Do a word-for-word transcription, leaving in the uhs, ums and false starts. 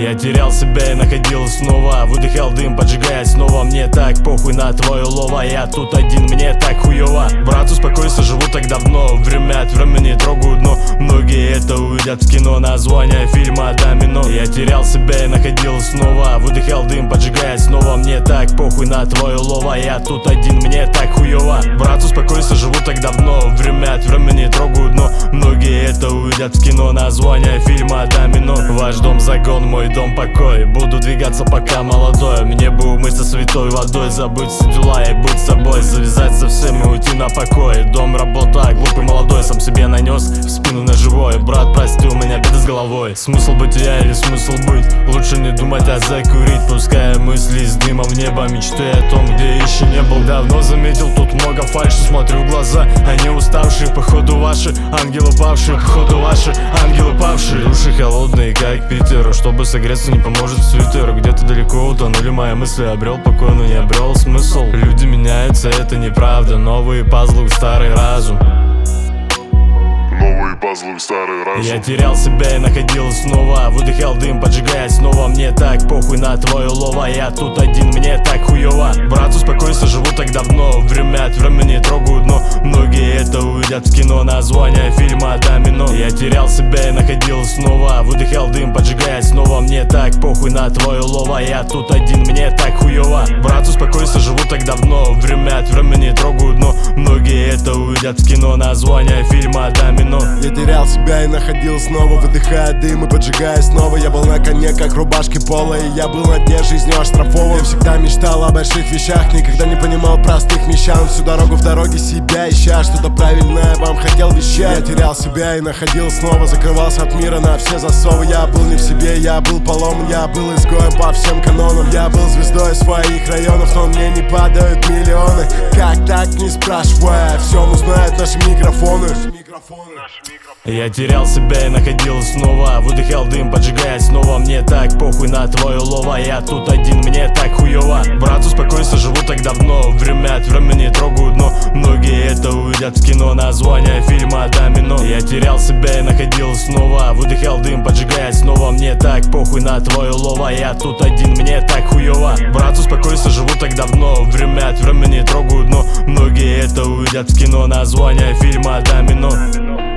Я терял себя и находил снова, выдыхал дым, поджигая снова. Мне так похуй на твое лово, я тут один, мне так хуёво. Брат, успокойся, живу так давно, время от времени трогаю дно. Многие это увидят в кино, название фильма «Домино». Я терял себя и находил снова, выдыхал дым, поджигая снова. Мне так похуй на твое лово, я тут один, мне так хуёво. Брат, успокойся, живу так давно, время от времени трогаю дно. Многие это увидят в кино, название фильма «Домино». Ваш дом загон, мой дом покой. Буду двигаться пока молодой, мне бы умыться святой водой, забыть все дела и быть собой, завязать со всем и уйти на покой. Дом, работа, глупый молодой, сам себе нанес в спину ножевой. Брат, прости, у меня беда с головой. Смысл бытия или смысл быть? Лучше не думать, а закурить, пуская мысли с дымом в небо, мечты о том, где еще не был. Давно заметил, тут много фальши, смотрю в глаза, они уставшие, походу ваши ангелы павшие, походу ваши ангелы павшие. Души холодные, как Питер, чтобы согреться не поможет свитер. Где-то далеко утонули мои мысли, обрел покой, но не обрел смысл. Люди меняются, это неправда, новые пазлы в старый разум. Новые пазлы в старый разум. Я терял себя и находил снова, выдыхал дым, поджигая снова. Мне так похуй на твое лово, я тут один, мне так хуёво. Брат, успокойся, живу так давно, время от времени трогаю дно. Многие это увидят в кино, название фильма «Домино». Я терял себя и находил снова, выдыхал дым, поджигая снова. Мне так похуй на твое лово, я тут один, мне так хуёво. Брат, успокойся, живу так давно, время от времени трогаю дно. Многие это увидят в кино, название фильма «Домино». Я терял себя и находил снова, выдыхая дым и поджигая снова. Я был на коне, как рубашки пола, и я был на дне жизнью оштрафован. Я всегда мечтал о больших вещах, никогда не понимал простых мещан. Всю дорогу в дороге себя ища, что-то правильное вам хотел вещать. Я терял себя и находил снова, закрывался от мира на все засовы. Я был не в себе, я был поломан, я был изгоем по всем канонам. Я был звездой своих районов, но мне не падают миллионы. Как так, не спрашивая, все узнают наши микрофоны. Я терял себя и находил снова, выдыхал дым, поджигая снова. Мне так похуй на твое лово, я тут один, мне так хуёво. Брат, успокойся, живу так давно, время от времени трогаю дно. Многие это увидят в кино, название фильма «Домино». Я терял себя и находил снова, выдыхал дым, поджигая снова. Мне так похуй на твое лово, я тут один, мне так хуёво. Брат, успокойся, живу так давно, время от времени трогаю дно. Многие это увидят в кино, название фильма «Домино».